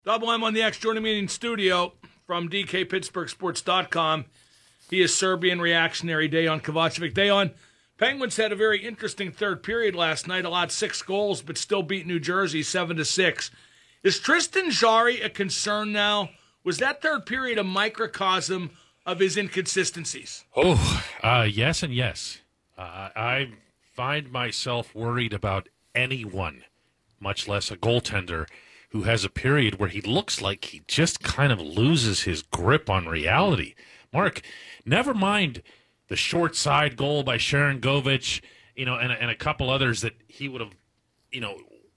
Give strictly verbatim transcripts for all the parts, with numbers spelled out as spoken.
Double M on the X joining me in studio from D K Pittsburgh Sports dot com. He is Serbian reactionary Dejan Kovacevic. Dejan, Penguins had a very interesting third period last night, allowed six goals, but still beat New Jersey seven to six. Is Tristan Jarry a concern now? Was that third period a microcosm of his inconsistencies? Oh, uh, yes and yes. Uh, I find myself worried about anyone, much less a goaltender, who has a period where he looks like he just kind of loses his grip on reality. Mark, never mind the short side goal by Sharon Govich, you know, and, and a couple others that he would have, you know,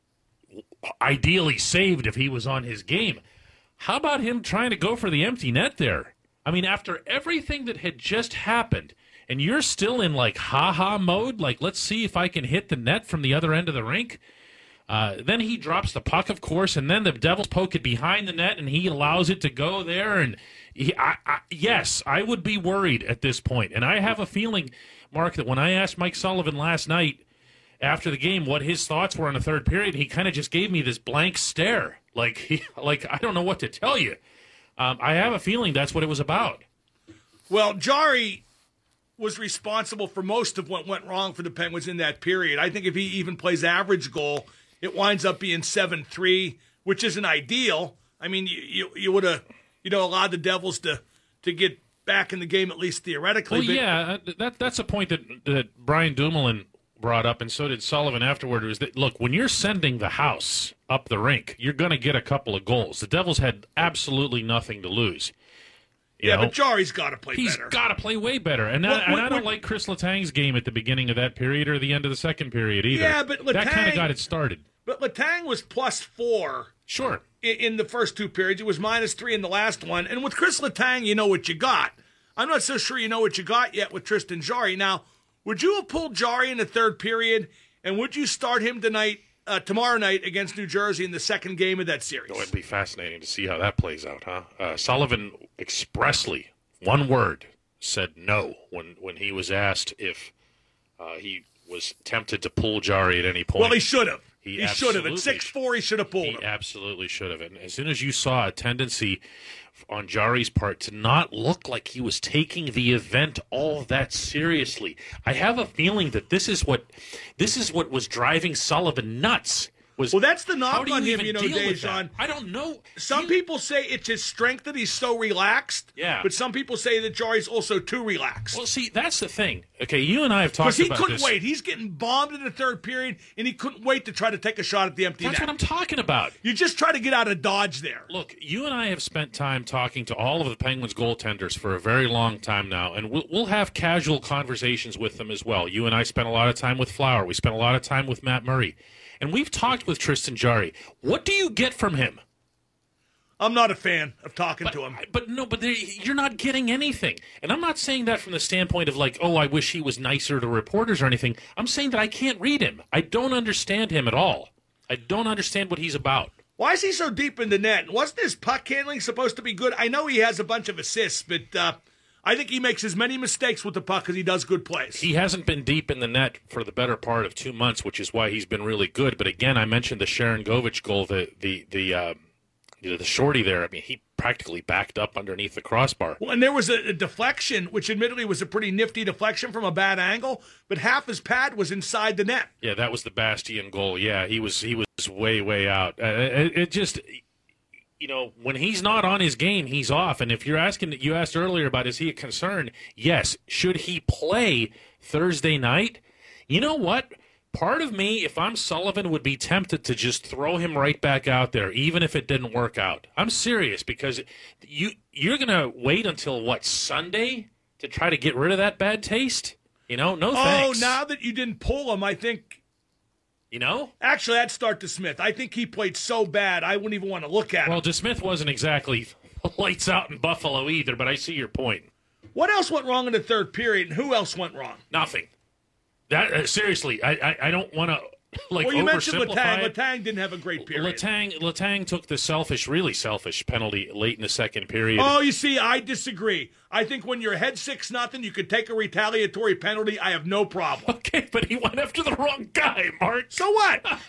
ideally saved if he was on his game. How about him trying to go for the empty net there? I mean, after everything that had just happened, and you're still in like ha-ha mode, like let's see if I can hit the net from the other end of the rink. Uh, then he drops the puck, of course, and then the Devils poke it behind the net, and he allows it to go there. And he, I, I, yes, I would be worried at this point. And I have a feeling, Mark, that when I asked Mike Sullivan last night after the game what his thoughts were in the third period, he kind of just gave me this blank stare. Like, he, like I don't know what to tell you. Um, I have a feeling that's what it was about. Well, Jarry was responsible for most of what went wrong for the Penguins in that period. I think if he even plays average goal, it winds up being seven three, which isn't ideal. I mean, you you, you would have, you know, allowed the Devils to, to get back in the game, at least theoretically. Well, but, yeah, that that's a point that, that Brian Dumoulin brought up, and so did Sullivan afterward, was that, look, when you're sending the house up the rink, you're going to get a couple of goals. The Devils had absolutely nothing to lose. You yeah, know? but Jarry's got to play He's better. He's got to play way better. And, well, I, and what, I don't what, like Chris Letang's game at the beginning of that period or the end of the second period either. Yeah, but Letang, that kind of got it started. But Letang was plus four. Sure. In, in the first two periods. It was minus three in the last one. And with Chris Letang, you know what you got. I'm not so sure you know what you got yet with Tristan Jarry. Now, would you have pulled Jarry in the third period, and would you start him tonight, uh, tomorrow night against New Jersey in the second game of that series? Oh, it'd be fascinating to see how that plays out, huh? Uh, Sullivan expressly, one word, said no when, when he was asked if uh, he was tempted to pull Jarry at any point. Well, he should have. He, he should have. At six four, he should have pulled he him. He absolutely should have. And as soon as you saw a tendency on Jarry's part to not look like he was taking the event all that seriously, I have a feeling that this is what this is what was driving Sullivan nuts. Was, well, that's the knock on you him, you know, Dejan. I don't know. Some you... people say it's his strength that he's so relaxed. Yeah. But some people say that Jarry's also too relaxed. Well, see, that's the thing. Okay, you and I have talked about this. Because he couldn't wait. He's getting bombed in the third period, and he couldn't wait to try to take a shot at the empty That's net. That's what I'm talking about. You just try to get out of Dodge there. Look, you and I have spent time talking to all of the Penguins goaltenders for a very long time now, and we'll, we'll have casual conversations with them as well. You and I spent a lot of time with Flower. We spent a lot of time with Matt Murray. And we've talked with Tristan Jarry. What do you get from him? I'm not a fan of talking but, to him. But no, but you're not getting anything. And I'm not saying that from the standpoint of like, oh, I wish he was nicer to reporters or anything. I'm saying that I can't read him. I don't understand him at all. I don't understand what he's about. Why is he so deep in the net? Wasn't his puck handling supposed to be good? I know he has a bunch of assists, but uh, I think he makes as many mistakes with the puck as he does good plays. He hasn't been deep in the net for the better part of two months, which is why he's been really good. But again, I mentioned the Sharon Govich goal, the the the uh, you know, the shorty there. I mean, he practically backed up underneath the crossbar. Well, and there was a, a deflection, which admittedly was a pretty nifty deflection from a bad angle, but half his pad was inside the net. Yeah, that was the Bastian goal. Yeah, he was he was way way out. Uh, it, it just. You know, when he's not on his game, he's off. And if you're asking, you asked earlier about is he a concern? Yes. Should he play Thursday night? You know what? Part of me, if I'm Sullivan, would be tempted to just throw him right back out there, even if it didn't work out. I'm serious, because you, you're going to wait until, what, Sunday to try to get rid of that bad taste? You know, no thanks. Oh, now that you didn't pull him, I think... You know? Actually, I'd start DeSmith. I think he played so bad, I wouldn't even want to look at him. Well, DeSmith wasn't exactly lights out in Buffalo either, but I see your point. What else went wrong in the third period, and who else went wrong? Nothing. That uh, seriously, I, I, I don't want to like well, you mentioned oversimplify Letang. it. Letang didn't have a great period. Letang, Letang took the selfish, really selfish penalty late in the second period. Oh, you see, I disagree. I think when you're ahead six nothing, you could take a retaliatory penalty. I have no problem. Okay, but he went after the wrong guy, Mark. So what?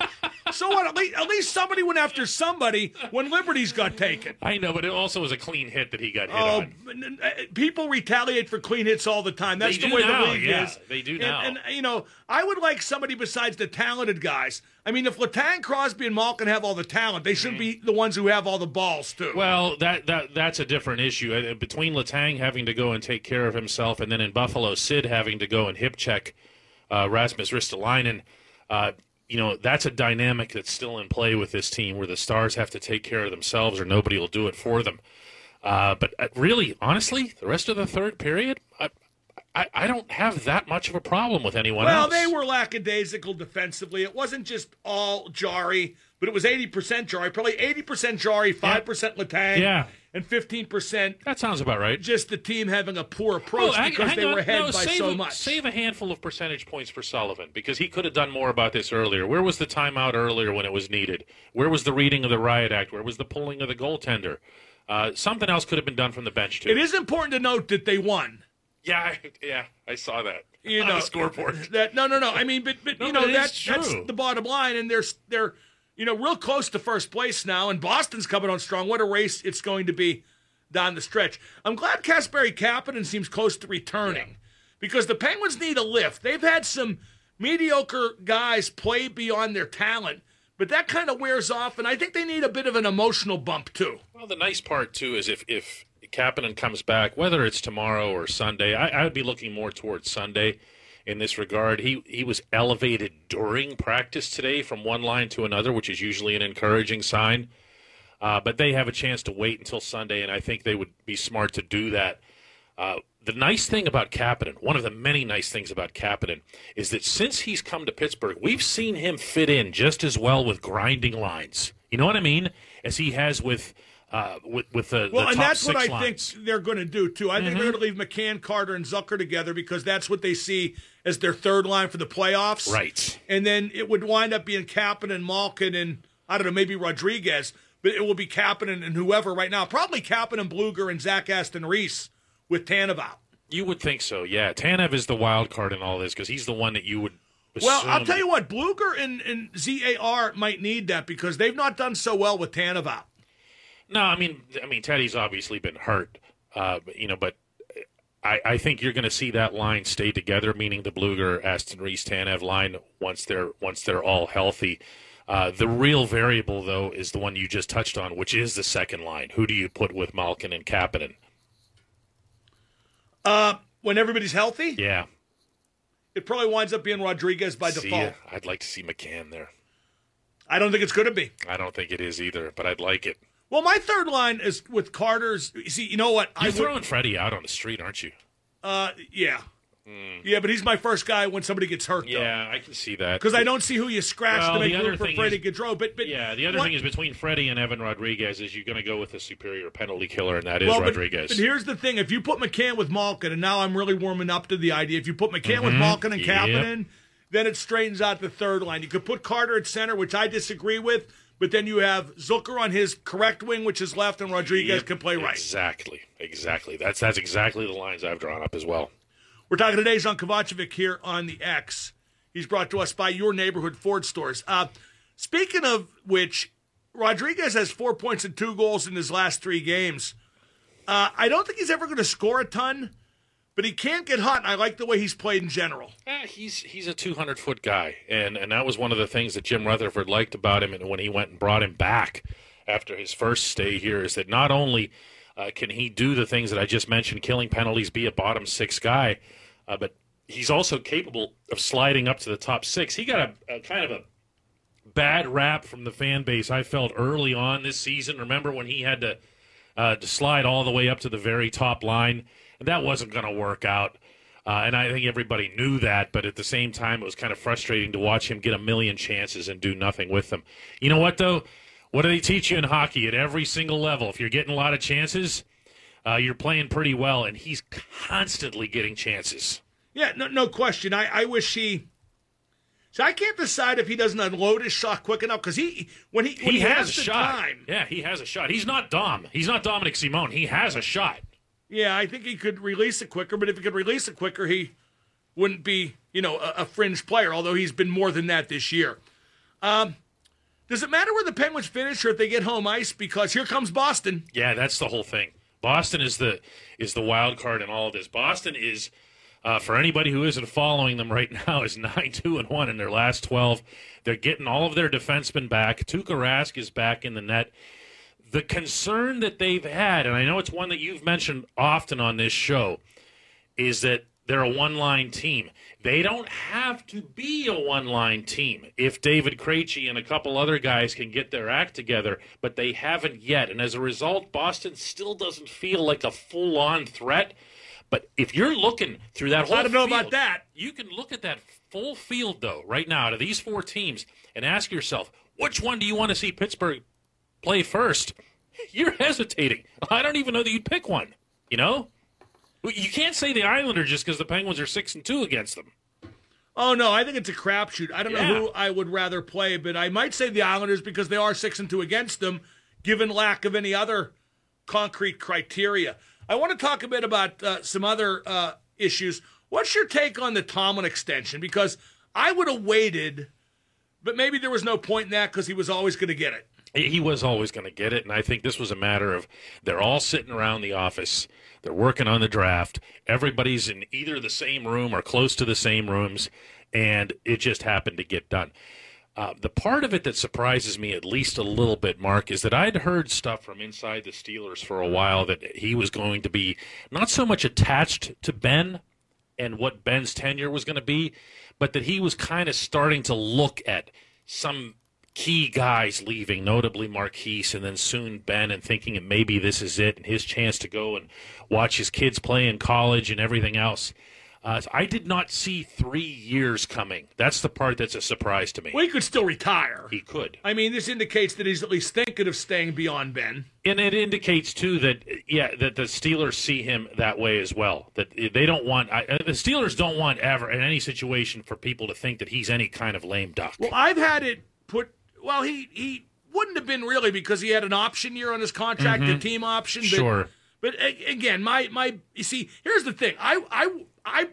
So what? At least, at least somebody went after somebody when Liberties got taken. I know, but it also was a clean hit that he got hit Oh, on. people retaliate for clean hits all the time. That's They the do way now, the league yeah, is. they do And- now. And, you know, I would like somebody besides the talented guys. I mean, if Letang, Crosby, and Malkin have all the talent, they should be the ones who have all the balls too. Well, that, that that's a different issue. Uh, Between Letang having to go and take care of himself, and then in Buffalo, Sid having to go and hip check uh, Rasmus Ristolainen, uh, you know, that's a dynamic that's still in play with this team where the Stars have to take care of themselves or nobody will do it for them. Uh, but uh, really, honestly, the rest of the third period, I, I, I don't have that much of a problem with anyone well, else. they were lackadaisical defensively. It wasn't just all Jari, but it was eighty percent Jari, probably eighty percent Jari, five percent Letang, Yeah. and fifteen percent That sounds about right. just the team having a poor approach Oh, hang- because hang they on. were ahead No, by save so a, much. Save a handful of percentage points for Sullivan because he could have done more about this earlier. Where was the timeout earlier when it was needed? Where was the reading of the riot act? Where was the pulling of the goaltender? Uh, something else could have been done from the bench too. It is important to note that they won. Yeah, I- yeah, I saw that You on know, the scoreboard. That no, no, no. I mean, but, but No, you know but it that, is that's true. the bottom line, and they're they're you know real close to first place now, and Boston's coming on strong. What a race it's going to be down the stretch. I'm glad Kasperi Kapanen seems close to returning because the Penguins need a lift. They've had some mediocre guys play beyond their talent, but that kind of wears off, and I think they need a bit of an emotional bump too. Well, the nice part too is if if Kapanen comes back, whether it's tomorrow or Sunday, I, I would be looking more towards Sunday in this regard. He he was elevated during practice today from one line to another, which is usually an encouraging sign. Uh, but they have a chance to wait until Sunday, and I think they would be smart to do that. Uh, the nice thing about Kapanen, one of the many nice things about Kapanen, is that since he's come to Pittsburgh, we've seen him fit in just as well with grinding lines. You know what I mean? As he has with uh, with, with the, Well, the and top that's what six I lines. think they're going to do too. I think they're going to leave McCann, Carter, and Zucker together because that's what they see as their third line for the playoffs. Right. And then it would wind up being Kapanen, Malkin, and I don't know, maybe Rodriguez, but it will be Kapanen and whoever right now. Probably Kapanen, Bluger, and Zach Aston Reese with Tanev out. You would think so, yeah. Tanev is the wild card in all this because he's the one that you would assume. Well, I'll tell you what, Bluger and, and Z A R might need that because they've not done so well with Tanev out. No, I mean, I mean, Teddy's obviously been hurt, uh, but, you know, but I, I think you're going to see that line stay together, meaning the Bluger, Aston Reese, Tanev line once they're once they're all healthy. Uh, the real variable, though, is the one you just touched on, which is the second line. Who do you put with Malkin and Kapanen? Uh, when everybody's healthy, Yeah, it probably winds up being Rodriguez by see, default. I'd like to see McCann there. I don't think it's going to be. I don't think it is either, but I'd like it. Well, my third line is with Carter's. See, you know what? You're I throwing Freddie out on the street, aren't you? Uh, yeah, yeah, but he's my first guy when somebody gets hurt, though. Yeah, I can see that. Because I don't see who you scratch Well, to make the other room for thing Freddie is- Gaudreau. But, but Yeah, the other what- thing is between Freddie and Evan Rodriguez is you're going to go with a superior penalty killer, and that is well, but- Rodriguez. But, here's the thing: if you put McCann with Malkin, and now I'm really warming up to the idea, if you put McCann with Malkin and Yep. Kapanen, then it straightens out the third line. You could put Carter at center, which I disagree with, but then you have Zucker on his correct wing, which is left, and Rodriguez Yep, can play right. Exactly, exactly. That's that's exactly the lines I've drawn up as well. We're talking today, John Kovacevic here on the X. He's brought to us by your neighborhood Ford stores. Uh, speaking of which, Rodriguez has four points and two goals in his last three games. Uh, I don't think he's ever going to score a ton, but he can't get hot, and I like the way he's played in general. Eh, he's he's a two hundred foot guy, and and that was one of the things that Jim Rutherford liked about him, and when he went and brought him back after his first stay here, is that not only uh, can he do the things that I just mentioned, killing penalties, be a bottom six guy, uh, but he's also capable of sliding up to the top six. He got a, a kind of a bad rap from the fan base, I felt, early on this season. Remember when he had to, uh, to slide all the way up to the very top line? And that wasn't going to work out. Uh, and I think everybody knew that, but at the same time, it was kind of frustrating to watch him get a million chances and do nothing with them. You know what, though? What do they teach you in hockey at every single level? If you're getting a lot of chances, uh, you're playing pretty well, and he's constantly getting chances. Yeah, no, no question. I, I wish he. So I can't decide if he doesn't unload his shot quick enough because he when he when He, he, has, a the shot. time. Yeah, he has a shot. He's not Dom. He's not Dominic Simone. He has a shot. Yeah, I think he could release it quicker, but if he could release it quicker, he wouldn't be, you know, a, a fringe player, although he's been more than that this year. Um, Does it matter where the Penguins finish or if they get home ice? Because here comes Boston. Yeah, that's the whole thing. Boston is the is the wild card in all of this. Boston is, uh, for anybody who isn't following them right now, is nine two and one in their last twelve. They're getting all of their defensemen back. Tuukka Rask is back in the net. The concern that they've had, and I know it's one that you've mentioned often on this show, is that they're a one-line team. They don't have to be a one-line team if David Krejci and a couple other guys can get their act together, but they haven't yet. And as a result, Boston still doesn't feel like a full-on threat. But if you're looking through that whole I don't know field, about that. you can look at that full field, though, right now, to these four teams, and ask yourself, which one do you want to see Pittsburgh play first? You're hesitating. I don't even know that you'd pick one, you know? You can't say the Islanders just because the Penguins are six and two against them. Oh no, I think it's a crapshoot. I don't Yeah. know who I would rather play, but I might say the Islanders because they are six and two against them, given lack of any other concrete criteria. I want to talk a bit about uh, some other uh, issues. What's your take on the Tomlin extension? Because I would have waited, but maybe there was no point in that because he was always going to get it. He was always going to get it, and I think this was a matter of they're all sitting around the office. They're working on the draft. Everybody's in either the same room or close to the same rooms, and it just happened to get done. Uh, the part of it that surprises me at least a little bit, Mark, is that I'd heard stuff from inside the Steelers for a while that he was going to be not so much attached to Ben and what Ben's tenure was going to be, but that he was kind of starting to look at some key guys leaving, notably Marquise, and then soon Ben, and thinking that maybe this is it and his chance to go and watch his kids play in college and everything else. Uh, so I did not see three years coming. That's the part that's a surprise to me. Well, he could still retire. He could. I mean, this indicates that he's at least thinking of staying beyond Ben. And it indicates, too, that, yeah, that the Steelers see him that way as well. That they don't want, I, the Steelers don't want ever in any situation for people to think that he's any kind of lame duck. Well, I've had it put, well, he, he wouldn't have been really because he had an option year on his contract, Mhm. a team option. But, Sure. But a- again, my, my, you see, here's the thing. I, I, I,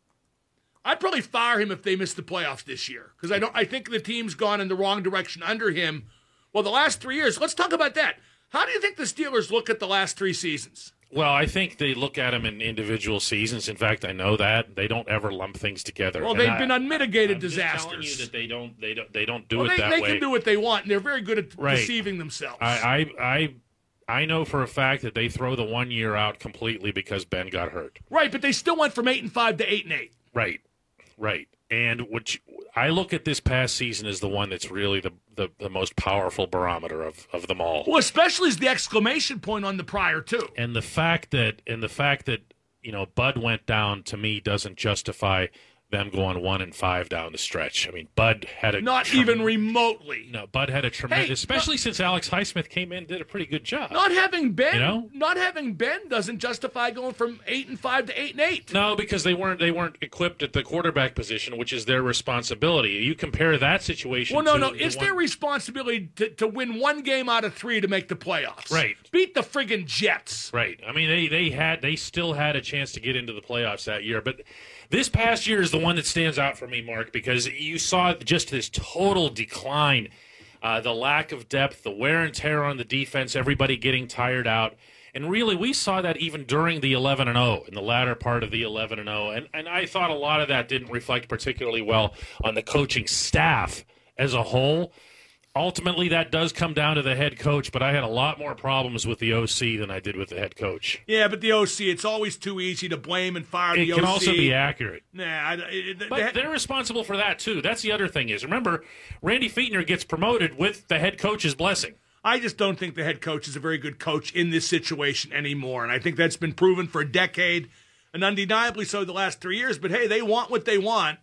I'd probably fire him if they missed the playoffs this year because I don't. I think the team's gone in the wrong direction under him. Well, the last three years. Let's talk about that. How do you think the Steelers look at the last three seasons? Well, I think they look at them in individual seasons. In fact, I know that they don't ever lump things together. Well, And they've I, been unmitigated I'm disasters. Just telling you that they don't, they don't, they don't do well, it they, that they way. can do what they want, and they're very good at Right. deceiving themselves. I, I, I, I know for a fact that they throw the one year out completely because Ben got hurt. right, but they still went from eight and five to eight and eight. Right, right. And what you, I look at this past season as the one that's really the, the, the most powerful barometer of, of them all. Well, especially as the exclamation point on the prior two. And the fact that and the fact that you know Bud went down to me doesn't justify them going one and five down the stretch. I mean, Bud had a Not trem- even remotely. no. Bud had a tremendous, Hey, especially since Alex Highsmith came in and did a pretty good job. Not having Ben, You know? not having Ben doesn't justify going from eight and five to eight and eight. No, because they weren't they weren't equipped at the quarterback position, which is their responsibility. You compare that situation. Well, no, to no. the It's one- their responsibility to, to win one game out of three to make the playoffs. Right. Beat the friggin' Jets. Right. I mean, they, they had they still had a chance to get into the playoffs that year, but this past year is the one that stands out for me, Mark, because you saw just this total decline, uh, the lack of depth, the wear and tear on the defense, everybody getting tired out. And really, we saw that even during the eleven and oh, in the latter part of the eleven and oh. And, and I thought a lot of that didn't reflect particularly well on the coaching staff as a whole. Ultimately, that does come down to the head coach, but I had a lot more problems with the O C than I did with the head coach. Yeah, but the O C, it's always too easy to blame and fire It the can O C. also be accurate. Nah, I, it, it, But they- they're responsible for that, too. That's the other thing is, remember, Randy Fichtner gets promoted with the head coach's blessing. I just don't think the head coach is a very good coach in this situation anymore, and I think that's been proven for a decade, and undeniably so the last three years. But hey, they want what they want.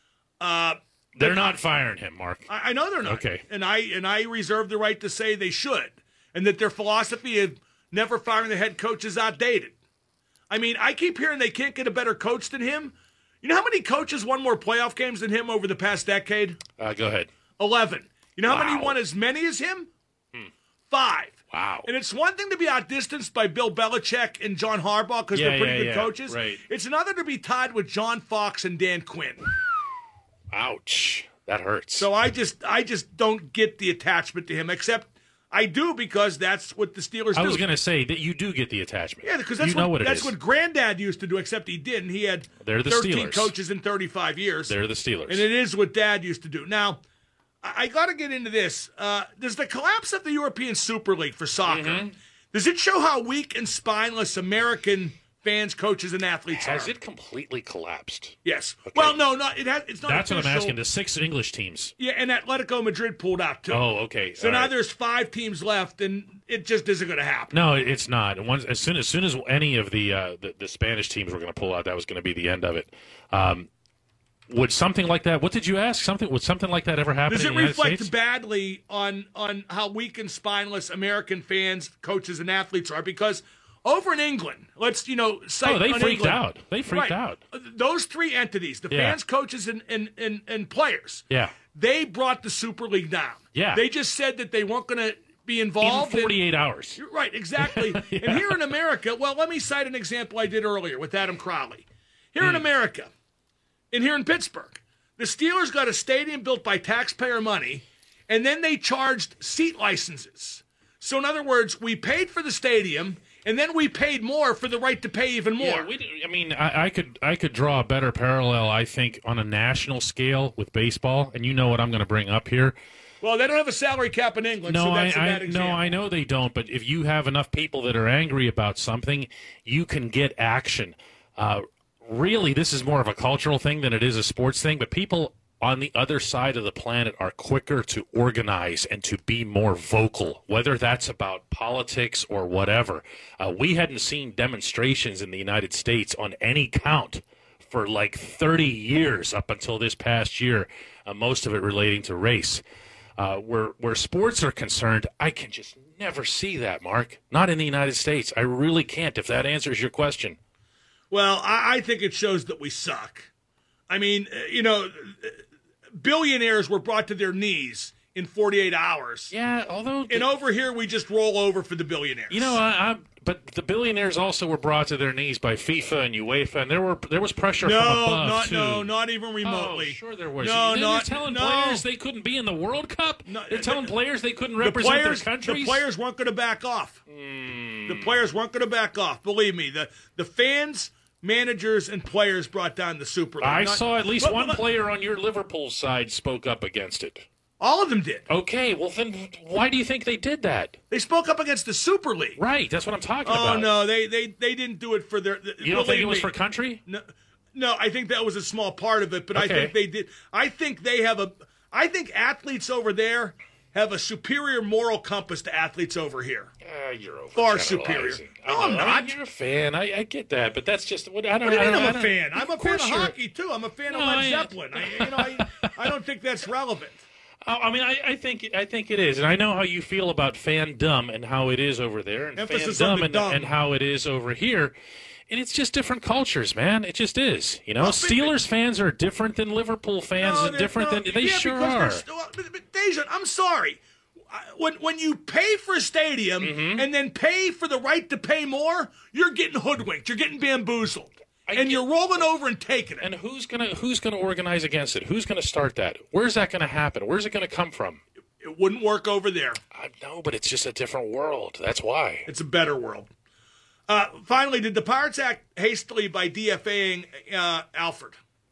Uh, They're not firing him, Mark. I, I know they're not. Okay. And I and I reserve the right to say they should, and that their philosophy of never firing the head coach is outdated. I mean, I keep hearing they can't get a better coach than him. You know how many coaches won more playoff games than him over the past decade? Uh, go ahead. Eleven. You know how Wow. many won as many as him? Hmm. Five. Wow. And it's one thing to be outdistanced by Bill Belichick and John Harbaugh because Yeah, they're pretty yeah, good yeah. coaches. Right. It's another to be tied with John Fox and Dan Quinn. Ouch. That hurts. So I just I just don't get the attachment to him, except I do because that's what the Steelers do. I was going to say that you do get the attachment. Yeah, because that's, you know what, what, it that's is. what Granddad used to do, except he didn't. He had They're the thirteen Steelers. coaches in thirty-five years. They're the Steelers. And it is what Dad used to do. Now, I, I got to get into this. Uh, does the collapse of the European Super League for soccer, Mm-hmm. does it show how weak and spineless American fans, coaches, and athletes Has are? it completely collapsed? Yes. Okay. Well, no, not, it has, it's not That's official. what I'm asking. The six English teams. Yeah, and Atletico Madrid pulled out, too. Oh, okay. So All now right. there's five teams left, and it just isn't going to happen. No, it's not. And once, as soon as soon as any of the uh, the, the Spanish teams were going to pull out, that was going to be the end of it. Um, would something like that? What did you ask? Something would something like that ever happen? Does in it the United reflect States? badly on on how weak and spineless American fans, coaches, and athletes are? Because over in England, let's you know, cite Oh, they on freaked England, out. They freaked right, out. Those three entities, the Yeah. fans, coaches, and, and, and, and players, Yeah. they brought the Super League down. Yeah. They just said that they weren't going to be In involved. in- forty-eight hours. You're right, exactly. Yeah. And here in America, well, let me cite an example I did earlier with Adam Crowley. Here in Hmm. America, and here in Pittsburgh, the Steelers got a stadium built by taxpayer money, and then they charged seat licenses. So in other words, we paid for the stadium, and then we paid more for the right to pay even more. Yeah, we, d- I mean, I, I could I could draw a better parallel, I think, on a national scale with baseball, and you know what I'm going to bring up here. Well, they don't have a salary cap in England, No, so that's I, a I bad no, example. I know they don't. But if you have enough people that are angry about something, you can get action. Uh, really, this is more of a cultural thing than it is a sports thing. But people on the other side of the planet are quicker to organize and to be more vocal, whether that's about politics or whatever. Uh, we hadn't seen demonstrations in the United States on any count for like thirty years up until this past year, uh, most of it relating to race. Uh, where where sports are concerned, I can just never see that, Mark. Not in the United States. I really can't, if that answers your question. Well, I, I think it shows that we suck. I mean, uh, you know, billionaires were brought to their knees in forty-eight hours. Yeah, although... And over here, we just roll over for the billionaires. You know, I, I, but the billionaires also were brought to their knees by FIFA and UEFA, and there were there was pressure no, from above, not too. no, not even remotely. Oh, sure there was. No, They're not telling no. players they couldn't be in the World Cup? No, They're telling the- players they couldn't The represent players, their countries? the players weren't going to back off. Mm. The players weren't going to back off. Believe me, the the fans, managers, and players brought down the Super League. I Not- saw at least but- one but- player on your Liverpool side spoke up against it. All of them did. Okay, well then why do you think they did that? They spoke up against the Super League. Right, that's what I'm talking Oh about. no, they, they they didn't do it for their. You don't think it was me. for country? No, no, I think that was a small part of it, but I Okay. think they did. I think they have a. I think athletes over there have a superior moral compass to athletes over here. Uh, you're over Far superior. I No, know. I'm I not. mean, you're a fan. I, I get that, but that's just what I don't. What do you I mean don't- I I'm a don't- fan? I'm a fan of course you're- hockey too. I'm a fan of No, Led I- Zeppelin. I, you know, I, I don't think that's relevant. Oh, I mean, I, I think I think it is, and I know how you feel about fandom and how it is over there, and Emphasis on fandom the and, dumb. and how it is over here. And it's just different cultures, man. It just is. You know, Well, but- Steelers fans are different than Liverpool fans, No, and they're- different no, than they yeah, sure because they're are. still- but, but Dejan, I'm sorry. I- When when you pay for a stadium Mm-hmm. and then pay for the right to pay more, you're getting hoodwinked. You're getting bamboozled, I and get- you're rolling over and taking it. And who's gonna who's gonna organize against it? Who's gonna start that? Where's that gonna happen? Where's it gonna come from? It wouldn't work over there. I know, but it's just a different world. That's why. It's a better world. Uh, finally, did the Pirates act hastily by DFAing uh, Alfred?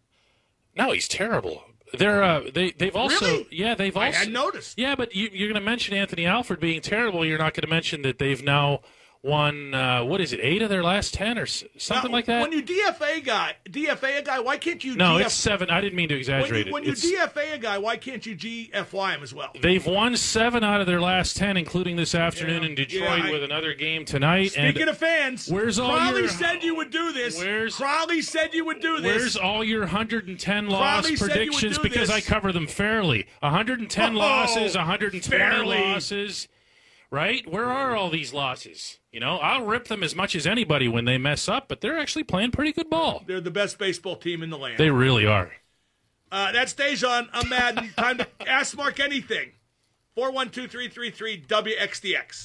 No, he's terrible. They're uh, they they've also Really? yeah they've I also hadn't noticed. yeah, but you, you're going to mention Anthony Alford being terrible. You're not going to mention that they've now won uh, what is it eight of their last ten or s- something Now, like that. When you D F A guy, D F A a guy, why can't you? no, D F- it's seven. I didn't mean to when exaggerate you, when it. you It's- D F A a guy, why can't you G F Y him as well? They've won seven out of their last ten, including this afternoon Yeah, in Detroit yeah, I- with another game tonight. Speaking and of fans, where's all Crowley your- said you would do this. Where's- Crowley said you would do this. Where's all your one hundred ten loss Crowley said you would predictions? do Because this. I cover them fairly. one hundred ten Oh, losses, one hundred twenty fairly. losses. Right? Where are all these losses? You know, I'll rip them as much as anybody when they mess up, but they're actually playing pretty good ball. They're the best baseball team in the land. They really are. Uh, that's Dejan. I'm Madden. Time to ask Mark anything. four one two, three three three W X D X.